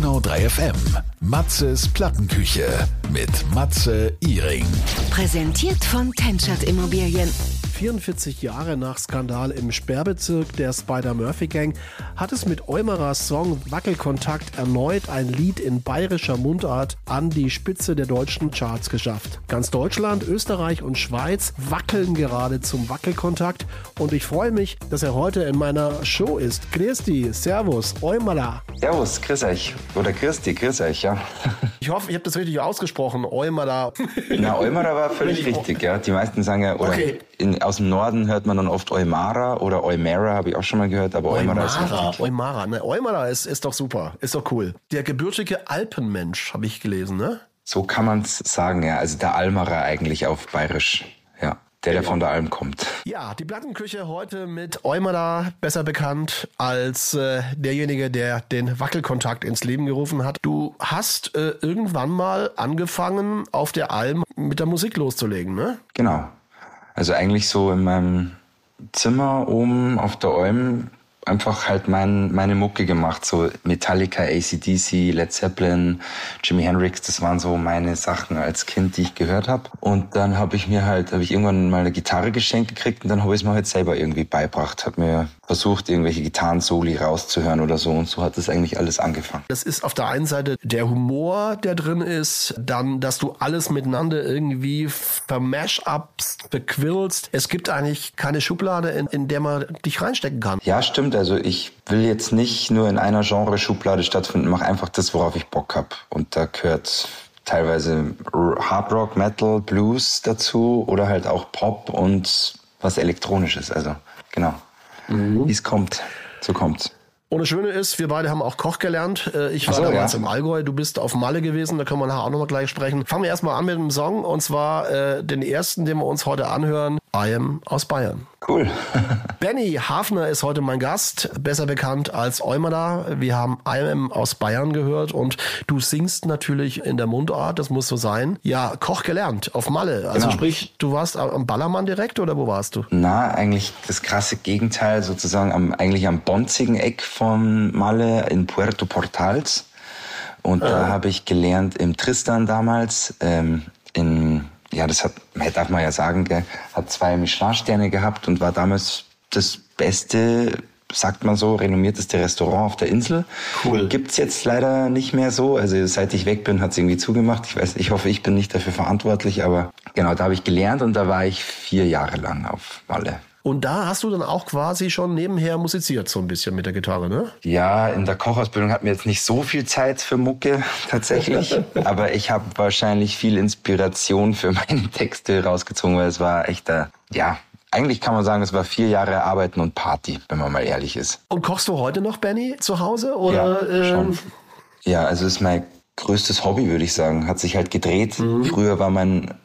Donau 3 FM. Matzes Plattenküche mit Matze Iring. Präsentiert von Tenschert Immobilien. 44 Jahre nach Skandal im Sperrbezirk der Spider-Murphy-Gang hat es mit Eumeras Song Wackelkontakt erneut ein Lied in bayerischer Mundart an die Spitze der deutschen Charts geschafft. Ganz Deutschland, Österreich und Schweiz wackeln gerade zum Wackelkontakt und ich freue mich, dass er heute in meiner Show ist. Grüß dich, Servus, Eumera. Servus, grüß euch. Oder grüß euch, ja. Ich hoffe, ich habe das richtig ausgesprochen, Eumera. Na, Eumera war völlig richtig, ja. Die meisten sagen ja, oder okay. Aus dem Norden hört man dann oft Eumara oder Eumera, habe ich auch schon mal gehört, aber Eumera ist richtig. Eumara, ne, Eumera ist doch super, ist doch cool. Der gebürtige Alpenmensch, habe ich gelesen, ne? So kann man es sagen, ja. Also der Almerer eigentlich auf Bayerisch, ja. Der von der Alm kommt. Ja, die Plattenküche heute mit Eumera, besser bekannt als derjenige, der den Wackelkontakt ins Leben gerufen hat. Du hast irgendwann mal angefangen, auf der Alm mit der Musik loszulegen, ne? Genau. Also eigentlich so in meinem Zimmer oben auf der Alm einfach halt meine Mucke gemacht, so Metallica, AC/DC, Led Zeppelin, Jimi Hendrix, das waren so meine Sachen als Kind, die ich gehört habe. Und dann habe ich irgendwann mal eine Gitarre geschenkt gekriegt und dann habe ich es mir halt selber irgendwie beigebracht, habe mir versucht, irgendwelche Gitarren-Soli rauszuhören oder so und so hat das eigentlich alles angefangen. Das ist auf der einen Seite der Humor, der drin ist, dann, dass du alles miteinander irgendwie vermash-upst, bequillst. Es gibt eigentlich keine Schublade, in der man dich reinstecken kann. Ja, stimmt. Also ich will jetzt nicht nur in einer Genre-Schublade stattfinden, mache einfach das, worauf ich Bock habe. Und da gehört teilweise Hard Rock, Metal, Blues dazu oder halt auch Pop und was Elektronisches. Also genau, wie es kommt, so kommt's. Und das Schöne ist, wir beide haben auch Koch gelernt. Ich war damals im Allgäu, du bist auf Malle gewesen, da können wir nachher auch nochmal gleich sprechen. Fangen wir erstmal an mit einem Song und zwar den ersten, den wir uns heute anhören, I Am aus Bayern. Cool. Benny Hafner ist heute mein Gast, besser bekannt als Eumera. Wir haben I Am aus Bayern gehört und du singst natürlich in der Mundart, das muss so sein. Ja, Koch gelernt auf Malle. Also sprich, du warst am Ballermann direkt oder wo warst du? Na, eigentlich das krasse Gegenteil, sozusagen eigentlich am bonzigen Eck von Malle in Puerto Portals. Und da habe ich gelernt im Tristan damals, darf man ja sagen, hat 2 Michelin-Sterne gehabt und war damals das beste, sagt man so, renommierteste Restaurant auf der Insel. Cool. Gibt's jetzt leider nicht mehr so. Also seit ich weg bin, hat's irgendwie zugemacht. Ich hoffe, ich bin nicht dafür verantwortlich, aber genau, da habe ich gelernt und da war ich 4 Jahre lang auf Malle. Und da hast du dann auch quasi schon nebenher musiziert, so ein bisschen mit der Gitarre, ne? Ja, in der Kochausbildung hatten wir jetzt nicht so viel Zeit für Mucke, tatsächlich. Aber ich habe wahrscheinlich viel Inspiration für meine Texte rausgezogen, weil es war echt eigentlich kann man sagen, es war 4 Jahre Arbeiten und Party, wenn man mal ehrlich ist. Und kochst du heute noch, Benny, zu Hause? Oder, ja, schon. Ja, also ist mein größtes Hobby, würde ich sagen. Hat sich halt gedreht. Früher war mein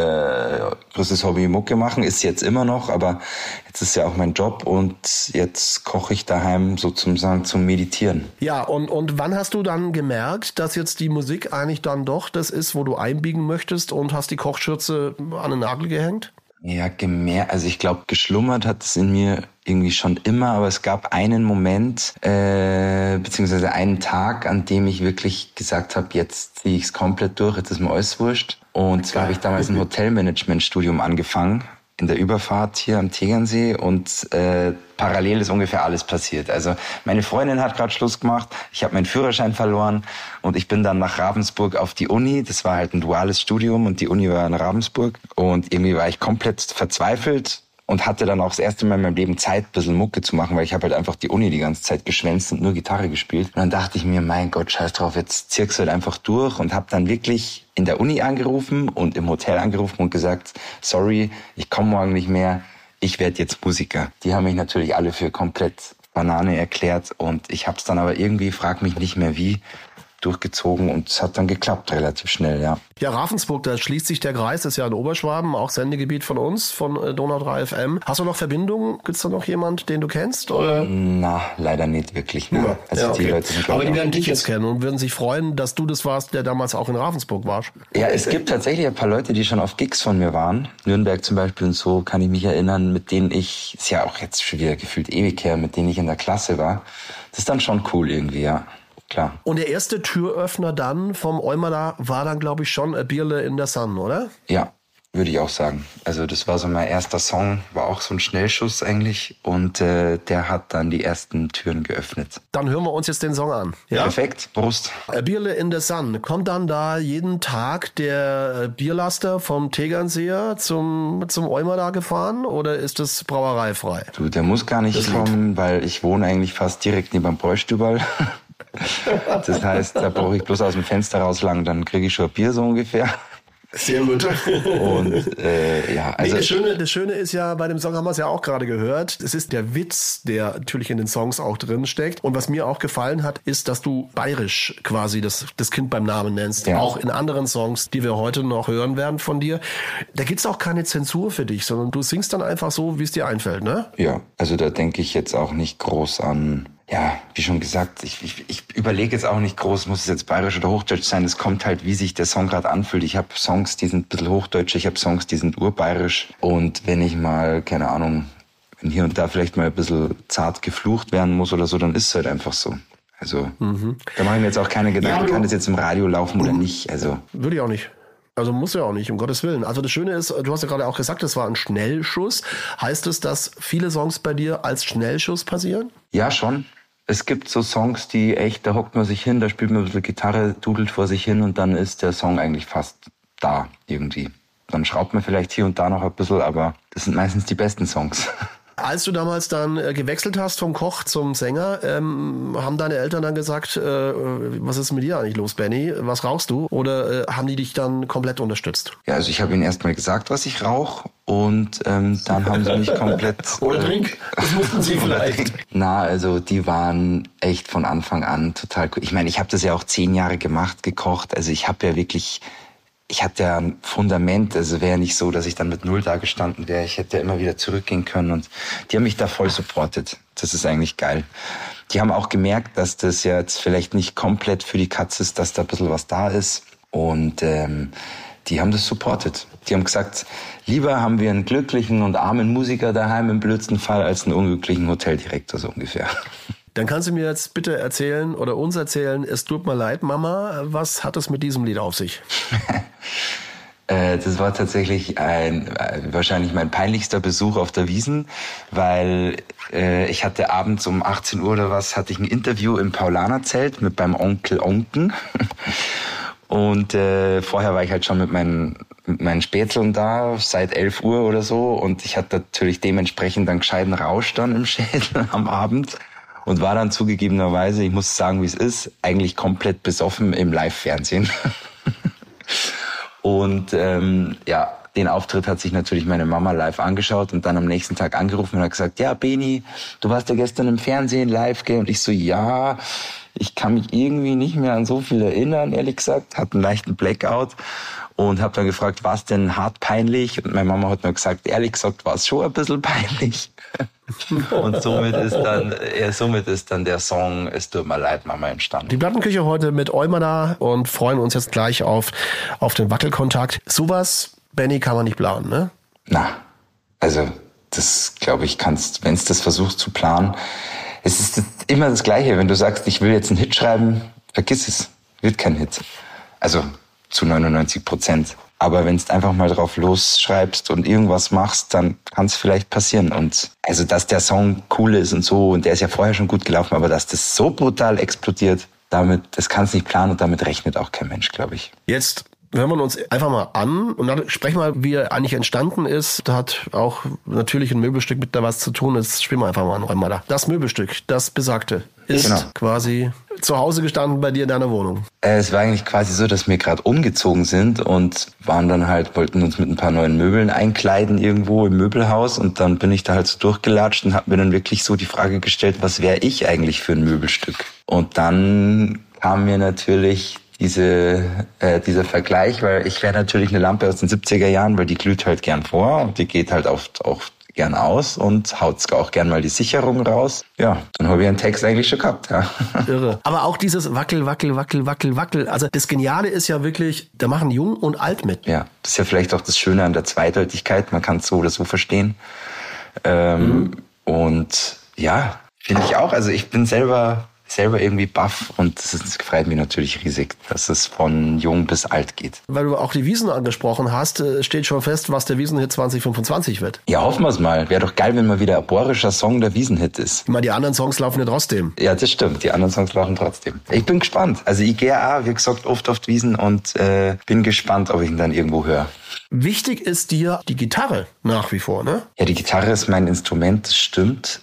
größtes Hobby Mucke machen, ist jetzt immer noch, aber jetzt ist ja auch mein Job und jetzt koche ich daheim sozusagen zum Meditieren. Ja, und wann hast du dann gemerkt, dass jetzt die Musik eigentlich dann doch das ist, wo du einbiegen möchtest und hast die Kochschürze an den Nagel gehängt? Ja, also ich glaube, geschlummert hat es in mir irgendwie schon immer, aber es gab einen Moment, beziehungsweise einen Tag, an dem ich wirklich gesagt habe, jetzt ziehe ich es komplett durch, jetzt ist mir alles wurscht. Und zwar habe ich damals ein Hotelmanagement-Studium angefangen, in der Überfahrt hier am Tegernsee und parallel ist ungefähr alles passiert. Also meine Freundin hat gerade Schluss gemacht, ich habe meinen Führerschein verloren und ich bin dann nach Ravensburg auf die Uni. Das war halt ein duales Studium und die Uni war in Ravensburg und irgendwie war ich komplett verzweifelt und hatte dann auch das erste Mal in meinem Leben Zeit, ein bisschen Mucke zu machen, weil ich habe halt einfach die Uni die ganze Zeit geschwänzt und nur Gitarre gespielt. Und dann dachte ich mir, mein Gott, scheiß drauf, jetzt ziehst du halt einfach durch und habe dann wirklich in der Uni angerufen und im Hotel angerufen und gesagt, sorry, ich komme morgen nicht mehr, ich werde jetzt Musiker. Die haben mich natürlich alle für komplett Banane erklärt und ich habe es dann aber irgendwie, frag mich nicht mehr wie, durchgezogen und es hat dann geklappt relativ schnell, ja. Ja, Ravensburg, da schließt sich der Kreis, das ist ja in Oberschwaben, auch Sendegebiet von uns, von Donau 3 FM. Hast du noch Verbindungen? Gibt's da noch jemand, den du kennst? Oder? Na, leider nicht wirklich. Ne? Ja. Also die Leute sind aber die werden dich jetzt kennen und würden sich freuen, dass du das warst, der damals auch in Ravensburg warst. Ja, es gibt tatsächlich ein paar Leute, die schon auf Gigs von mir waren. Nürnberg zum Beispiel und so, kann ich mich erinnern, mit denen ich, ist ja auch jetzt schon wieder gefühlt ewig her, mit denen ich in der Klasse war. Das ist dann schon cool irgendwie, ja. klar. Und der erste Türöffner dann vom Eumala war dann, glaube ich, schon A Bierle in der Sun, oder? Ja, würde ich auch sagen. Also das war so mein erster Song, war auch so ein Schnellschuss eigentlich und der hat dann die ersten Türen geöffnet. Dann hören wir uns jetzt den Song an. Ja? Perfekt, Prost. A Bierle in der Sun. Kommt dann da jeden Tag der Bierlaster vom Tegernseer zum Eumala gefahren oder ist das brauereifrei? Du, der muss gar nicht kommen, weil ich wohne eigentlich fast direkt neben dem Bräustüberl. Das heißt, da brauche ich bloß aus dem Fenster rauslangen, dann kriege ich schon Bier so ungefähr. Sehr gut. Und ja, also das Schöne ist ja, bei dem Song haben wir es ja auch gerade gehört, es ist der Witz, der natürlich in den Songs auch drin steckt. Und was mir auch gefallen hat, ist, dass du bayerisch quasi das Kind beim Namen nennst. Ja. Auch in anderen Songs, die wir heute noch hören werden von dir. Da gibt's auch keine Zensur für dich, sondern du singst dann einfach so, wie es dir einfällt, ne? ja, also da denke ich jetzt auch nicht groß an. Ja, wie schon gesagt, ich überlege jetzt auch nicht groß, muss es jetzt bayerisch oder hochdeutsch sein. Es kommt halt, wie sich der Song gerade anfühlt. Ich habe Songs, die sind ein bisschen hochdeutsch, ich habe Songs, die sind urbayerisch. Und wenn ich mal, keine Ahnung, wenn hier und da vielleicht mal ein bisschen zart geflucht werden muss oder so, dann ist es halt einfach so. Also da mache ich mir jetzt auch keine Gedanken, kann das jetzt im Radio laufen oder nicht. Also Würde ich auch nicht. Also muss ja auch nicht, um Gottes Willen. Also das Schöne ist, du hast ja gerade auch gesagt, das war ein Schnellschuss. Heißt es, dass viele Songs bei dir als Schnellschuss passieren? ja, schon. Es gibt so Songs, die echt, da hockt man sich hin, da spielt man ein bisschen Gitarre, dudelt vor sich hin und dann ist der Song eigentlich fast da irgendwie. Dann schraubt man vielleicht hier und da noch ein bisschen, aber das sind meistens die besten Songs. Als du damals dann gewechselt hast vom Koch zum Sänger, haben deine Eltern dann gesagt, was ist mit dir eigentlich los, Benny? Was rauchst du? Oder haben die dich dann komplett unterstützt? Ja, also ich habe ihnen erstmal gesagt, was ich rauche und dann haben sie mich komplett... Oder trink? Das mussten sie vielleicht. Na, also die waren echt von Anfang an total cool. Ich meine, ich habe das ja auch 10 Jahre gemacht, gekocht. Also ich habe ja wirklich... Ich hatte ja ein Fundament, also wäre ja nicht so, dass ich dann mit 0 da gestanden wäre. Ich hätte ja immer wieder zurückgehen können und die haben mich da voll supportet. Das ist eigentlich geil. Die haben auch gemerkt, dass das ja jetzt vielleicht nicht komplett für die Katz ist, dass da ein bisschen was da ist und die haben das supportet. Die haben gesagt, lieber haben wir einen glücklichen und armen Musiker daheim im blödsten Fall als einen unglücklichen Hoteldirektor, so ungefähr. Dann kannst du mir jetzt bitte erzählen oder uns erzählen, es tut mir leid, Mama, was hat es mit diesem Lied auf sich? Das war tatsächlich wahrscheinlich mein peinlichster Besuch auf der Wiesn, weil ich hatte abends um 18 Uhr oder was, hatte ich ein Interview im Paulanerzelt mit beim Onkel Onken. Und vorher war ich halt schon mit meinen Spätzeln da, seit 11 Uhr oder so. Und ich hatte natürlich dementsprechend einen gescheiten Rausch dann im Schädel am Abend. Und war dann zugegebenerweise, ich muss sagen, wie es ist, eigentlich komplett besoffen im Live-Fernsehen. Und ja, den Auftritt hat sich natürlich meine Mama live angeschaut und dann am nächsten Tag angerufen und hat gesagt, ja, Beni, du warst ja gestern im Fernsehen live, gell? Und ich so, ja, ich kann mich irgendwie nicht mehr an so viel erinnern, ehrlich gesagt. Hatte einen leichten Blackout und habe dann gefragt, war es denn hart peinlich? Und meine Mama hat mir gesagt, ehrlich gesagt, war es schon ein bisschen peinlich. Und somit ist dann der Song Es tut mir leid, Mama entstanden. Die Plattenküche heute mit Eumala und freuen uns jetzt gleich auf den Wackelkontakt. Sowas, Benny, kann man nicht planen, ne? Na, also das glaube ich wenn es das versuchst zu planen, es ist immer das Gleiche. Wenn du sagst, ich will jetzt einen Hit schreiben, vergiss es, wird kein Hit. Also zu 99%. Aber wenn du einfach mal drauf losschreibst und irgendwas machst, dann kann es vielleicht passieren. Und also, dass der Song cool ist und so, und der ist ja vorher schon gut gelaufen, aber dass das so brutal explodiert, das kann es nicht planen und damit rechnet auch kein Mensch, glaube ich. Jetzt hören wir uns einfach mal an und dann sprechen wir mal, wie er eigentlich entstanden ist. Da hat auch natürlich ein Möbelstück mit da was zu tun. Jetzt spielen wir einfach mal an. Das Möbelstück, das Besagte, ist quasi zu Hause gestanden bei dir in deiner Wohnung. Es war eigentlich quasi so, dass wir gerade umgezogen sind und wollten uns mit ein paar neuen Möbeln einkleiden irgendwo im Möbelhaus und dann bin ich da halt so durchgelatscht und habe mir dann wirklich so die Frage gestellt, was wäre ich eigentlich für ein Möbelstück? Und dann kam mir natürlich dieser Vergleich, weil ich wäre natürlich eine Lampe aus den 70er Jahren, weil die glüht halt gern vor und die geht halt oft auch gern aus und haut auch gern mal die Sicherung raus. Ja, dann habe ich einen Text eigentlich schon gehabt, ja. Irre. Aber auch dieses Wackel, Wackel, Wackel, Wackel, Wackel. Also das Geniale ist ja wirklich, da machen Jung und Alt mit. Ja, das ist ja vielleicht auch das Schöne an der Zweideutigkeit. Man kann es so oder so verstehen. Und ja, finde ich auch. Also ich bin selber selber irgendwie baff und das freut mich natürlich riesig, dass es von jung bis alt geht. Weil du auch die Wiesn angesprochen hast, steht schon fest, was der Wiesenhit 2025 wird. Ja, hoffen wir es mal. Wäre doch geil, wenn mal wieder ein bohrischer Song der Wiesenhit ist. Ich meine, die anderen Songs laufen ja trotzdem. Ja, das stimmt. Die anderen Songs laufen trotzdem. Ich bin gespannt. Also ich gehe auch, wie gesagt, oft auf Wiesn und bin gespannt, ob ich ihn dann irgendwo höre. Wichtig ist dir die Gitarre nach wie vor, ne? Ja, die Gitarre ist mein Instrument, das stimmt.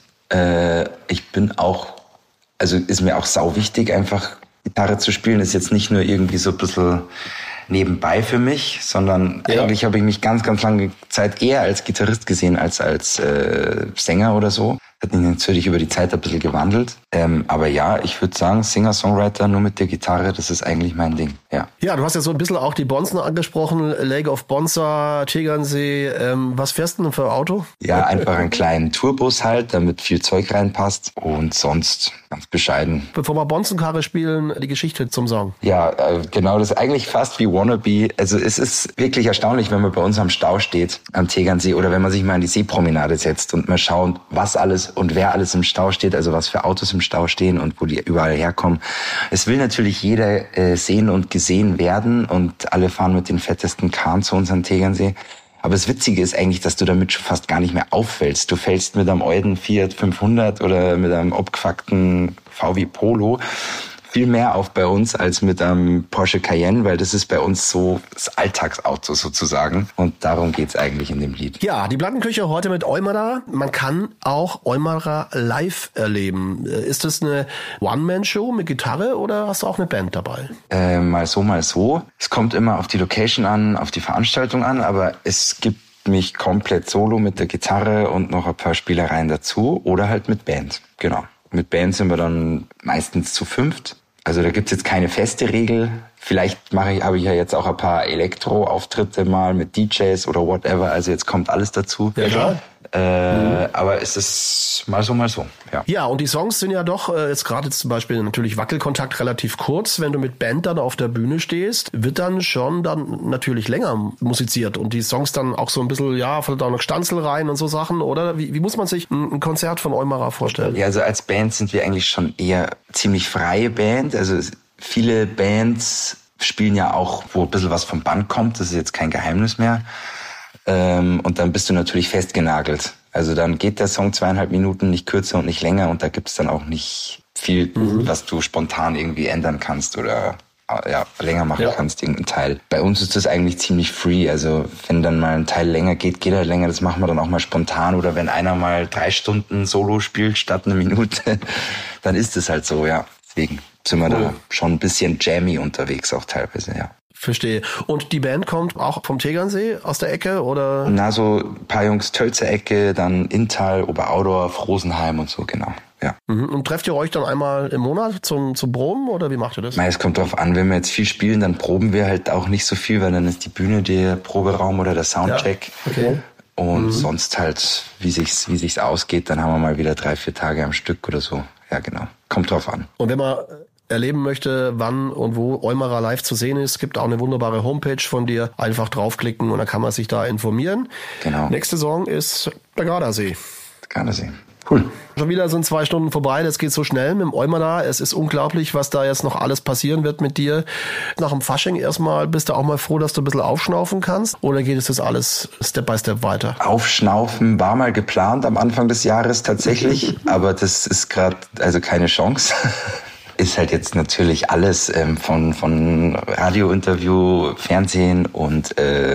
Ich bin auch, also ist mir auch sau wichtig, einfach Gitarre zu spielen. Ist jetzt nicht nur irgendwie so ein bisschen nebenbei für mich, sondern eigentlich habe ich mich ganz, ganz lange Zeit eher als Gitarrist gesehen als Sänger oder so. Hat mich natürlich über die Zeit ein bisschen gewandelt. Aber ja, ich würde sagen, Singer-Songwriter nur mit der Gitarre, das ist eigentlich mein Ding. Ja. Ja, du hast ja so ein bisschen auch die Bonzen angesprochen, Lake of Bonsa, Tegernsee. Was fährst du denn für ein Auto? Ja, einfach einen kleinen Tourbus halt, damit viel Zeug reinpasst und sonst ganz bescheiden. Bevor wir Bonzenkarre spielen, die Geschichte zum Song. Ja, genau, das ist eigentlich fast wie Wannabe. Also es ist wirklich erstaunlich, wenn man bei uns am Stau steht, am Tegernsee, oder wenn man sich mal an die Seepromenade setzt und mal schaut, was alles und wer alles im Stau steht, also was für Autos im Stau stehen und wo die überall herkommen. Es will natürlich jeder sehen und gesehen werden und alle fahren mit den fettesten Kahn zu uns am Tegernsee. Aber das Witzige ist eigentlich, dass du damit schon fast gar nicht mehr auffällst. Du fällst mit einem alten Fiat 500 oder mit einem abgefuckten VW Polo viel mehr auf bei uns als mit einem Porsche Cayenne, weil das ist bei uns so das Alltagsauto sozusagen. Und darum geht's eigentlich in dem Lied. Ja, die Plattenküche heute mit Eumara. Man kann auch Eumara live erleben. Ist das eine One-Man-Show mit Gitarre oder hast du auch eine Band dabei? Mal so, mal so. Es kommt immer auf die Location an, auf die Veranstaltung an, aber es gibt mich komplett solo mit der Gitarre und noch ein paar Spielereien dazu oder halt mit Band. Genau. Mit Band sind wir dann meistens zu 5. Also da gibt's jetzt keine feste Regel. Vielleicht habe ich ja jetzt auch ein paar Elektro-Auftritte mal mit DJs oder whatever. Also jetzt kommt alles dazu. Ja, klar. Aber es ist mal so, ja. Ja, und die Songs sind ja doch, jetzt gerade zum Beispiel natürlich Wackelkontakt relativ kurz. Wenn du mit Band dann auf der Bühne stehst, wird dann schon dann natürlich länger musiziert und die Songs dann auch so ein bisschen, ja, vielleicht auch noch Stanzel rein und so Sachen, oder? Wie muss man sich ein Konzert von Eumara vorstellen? Ja, also als Band sind wir eigentlich schon eher ziemlich freie Band. Also viele Bands spielen ja auch, wo ein bisschen was vom Band kommt. Das ist jetzt kein Geheimnis mehr. Und dann bist du natürlich festgenagelt. Also dann geht der Song 2,5 Minuten, nicht kürzer und nicht länger und da gibt's dann auch nicht viel, was du spontan irgendwie ändern kannst oder länger machen kannst, irgendeinen Teil. Bei uns ist das eigentlich ziemlich free. Also wenn dann mal ein Teil länger geht er länger. Das machen wir dann auch mal spontan. Oder wenn einer mal 3 Stunden Solo spielt statt 1 Minute, dann ist es halt so, ja. Deswegen sind wir da schon ein bisschen jammy unterwegs auch teilweise, ja. Verstehe. Und die Band kommt auch vom Tegernsee aus der Ecke, oder? Na, so ein paar Jungs Tölzer Ecke, dann Inntal, Oberaudorf, Rosenheim und so, genau. Ja. Und trefft ihr euch dann einmal im Monat zum Proben oder wie macht ihr das? Es kommt drauf an, wenn wir jetzt viel spielen, dann proben wir halt auch nicht so viel, weil dann ist die Bühne der Proberaum oder der Soundcheck. Ja. Okay. Und sonst halt, wie sich's ausgeht, dann haben wir mal wieder 3-4 Tage am Stück oder so. Ja, genau. Kommt drauf an. Und wenn man erleben möchte, wann und wo Eumara live zu sehen ist, gibt auch eine wunderbare Homepage von dir. Einfach draufklicken und dann kann man sich da informieren. Genau. Nächste Song ist der Gardasee. Gardasee. Cool. Schon wieder sind 2 Stunden vorbei, das geht so schnell mit dem Eumara. Es ist unglaublich, was da jetzt noch alles passieren wird mit dir. Nach dem Fasching erstmal, bist du auch mal froh, dass du ein bisschen aufschnaufen kannst? Oder geht es das alles Step by Step weiter? Aufschnaufen war mal geplant am Anfang des Jahres tatsächlich, aber das ist gerade also keine Chance. Ist halt jetzt natürlich alles von Radiointerview, Fernsehen und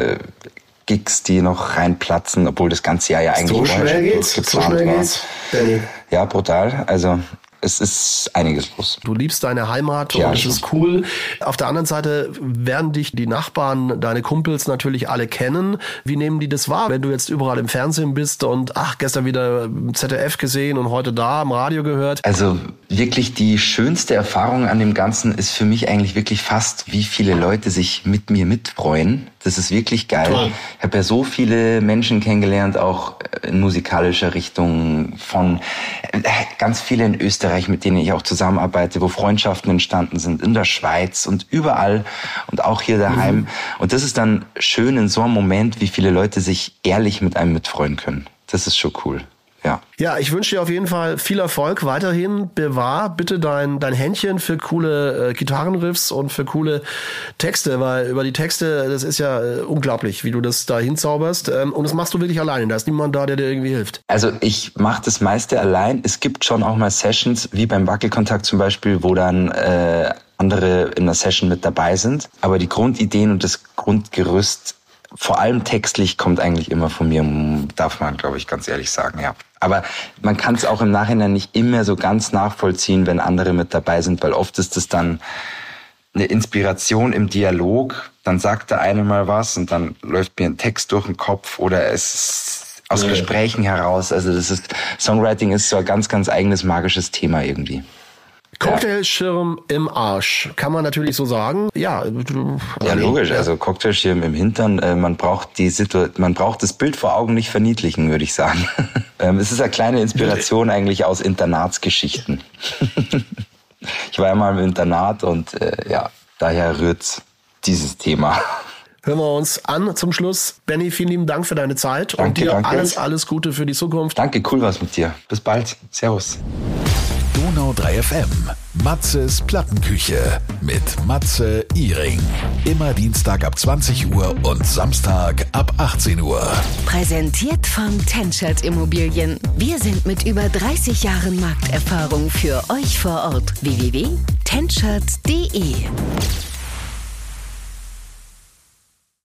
Gigs, die noch reinplatzen, obwohl das ganze Jahr ja eigentlich so schnell geht's. Ja, brutal. Also es ist einiges los. Du liebst deine Heimat und es ist cool. Auf der anderen Seite werden dich die Nachbarn, deine Kumpels natürlich alle kennen. Wie nehmen die das wahr, wenn du jetzt überall im Fernsehen bist und gestern wieder ZDF gesehen und heute da im Radio gehört? Also wirklich die schönste Erfahrung an dem Ganzen ist für mich eigentlich wirklich fast, wie viele Leute sich mit mir mitfreuen. Das ist wirklich geil. Toll. Ich habe ja so viele Menschen kennengelernt, auch in musikalischer Richtung, von ganz viele in Österreich, mit denen ich auch zusammenarbeite, wo Freundschaften entstanden sind, in der Schweiz und überall und auch hier daheim. Und das ist dann schön in so einem Moment, wie viele Leute sich ehrlich mit einem mitfreuen können. Das ist schon cool. ja. Ja, ich wünsche dir auf jeden Fall viel Erfolg weiterhin. Bewahr bitte dein Händchen für coole Gitarrenriffs und für coole Texte, weil über die Texte, das ist ja unglaublich, wie du das da hinzauberst. Und das machst du wirklich alleine, da ist niemand da, der dir irgendwie hilft. Also ich mache das meiste allein. Es gibt schon auch mal Sessions, wie beim Wackelkontakt zum Beispiel, wo dann andere in der Session mit dabei sind. Aber die Grundideen und das Grundgerüst, vor allem textlich, kommt eigentlich immer von mir, darf man, glaube ich, ganz ehrlich sagen, ja. Aber man kann es auch im Nachhinein nicht immer so ganz nachvollziehen, wenn andere mit dabei sind, weil oft ist es dann eine Inspiration im Dialog, dann sagt der eine mal was und dann läuft mir ein Text durch den Kopf oder es ist aus Gesprächen heraus. Also Songwriting ist so ein ganz, ganz eigenes magisches Thema irgendwie. Cocktailschirm im Arsch, kann man natürlich so sagen. Ja, logisch. Also Cocktailschirm im Hintern. Man braucht das Bild vor Augen nicht verniedlichen, würde ich sagen. Es ist eine kleine Inspiration eigentlich aus Internatsgeschichten. Ich war ja mal im Internat und daher rührt dieses Thema. Hören wir uns an zum Schluss. Benny, vielen lieben Dank für deine Zeit. Danke, und dir danke. alles Gute für die Zukunft. Danke, cool war's mit dir. Bis bald. Servus. Donau 3 FM. Matzes Plattenküche mit Matze Iring. Immer Dienstag ab 20 Uhr und Samstag ab 18 Uhr. Präsentiert von Tenschert Immobilien. Wir sind mit über 30 Jahren Markterfahrung für euch vor Ort. www.tenschert.de